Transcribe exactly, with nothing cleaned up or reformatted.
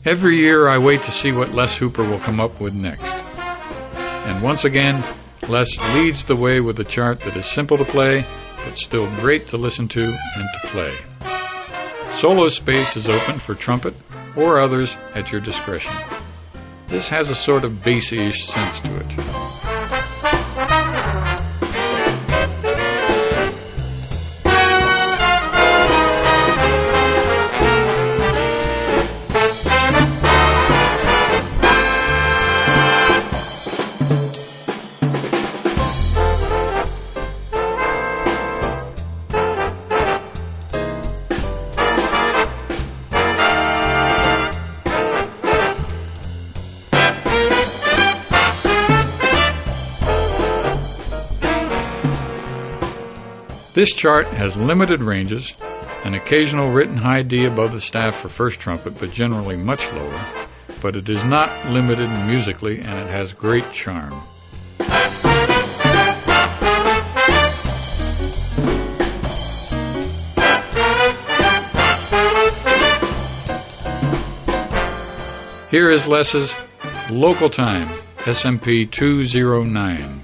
Every year I wait to see what Les Hooper will come up with next. And once again, Les leads the way with a chart that is simple to play, but still great to listen to and to play. Solo space is open for trumpet or others at your discretion. This has a sort of bassy-ish sense to it. This chart has limited ranges, an occasional written high D above the staff for first trumpet, but generally much lower, but it is not limited musically and it has great charm. Here is Les's Local Time, S M P two oh nine.